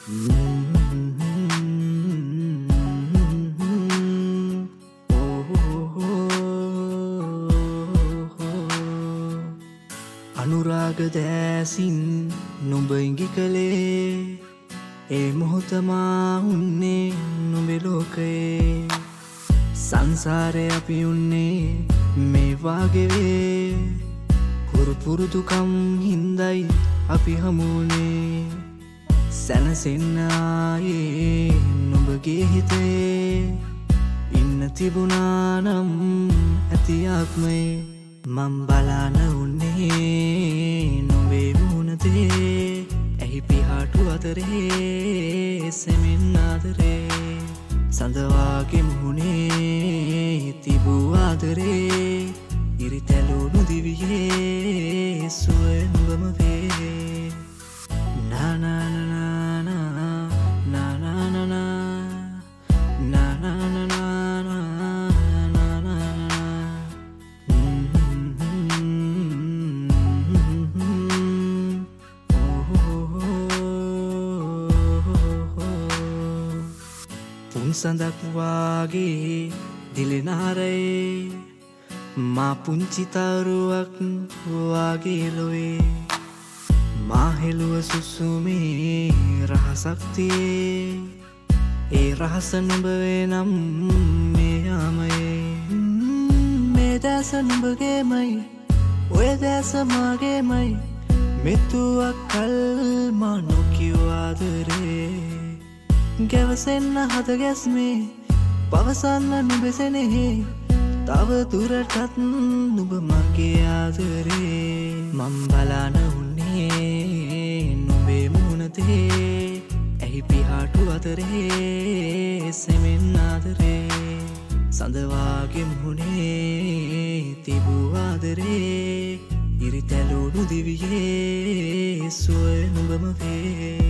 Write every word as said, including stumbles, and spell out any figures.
අනුරාග දැසින් නුඹ ඉඟි කළේ ඒ මොහොතමා උන්නේ නුඹේ ලෝකයේ සංසාරේ අපි උන්නේ මේ වාගේ පුරු පුරුදුකම් හින්දයි අපි හමුුනේ සැනසෙන්න ආයේ නුඹගේ හිතේ ඉන්න තිබුණා නම් ඇති ආත්මේ මං බලාන උන්නේ නුඹේ මුහුණතේ ඇහි පිහාටු අතරේ සෙමෙන් ආදරේ සඳවාගේ මුහුණේ තිබූ ආදරේ ඉරිතැලුණු දිවියේ සුවය නුඹම වේ නා නා නා නා නා නා නා නා නා සඳක් වාගේ දිලෙනාරයේ මා පුංචි තරුවක් වාගේ ලොවේ මා හෙළුව සුසුමේ රහසක් තියේ ඒ රහස නුඹ වෙනම් මේ යාමයේ මේ දැස නුඹගේමයි ඔය දැස මාගේමයි මෙතුවක් කල් මා නොකිව් ආදරේ ගැවසෙන්න හද ගැස්මේ පවසන්න නුඹෙසෙනෙහි තව දුරටත් නුඹ මගේ ආදරේ මං බලාන උන්නේ නුඹේ මුහුණතේ ඇහි පිහාටු අතරේ සෙමෙන් ආදරේ සඳවාගේ මුහුණේ තිබූ ආදරේ ඉරිතැලුණු දිවියේ සුවය නුඹම වේ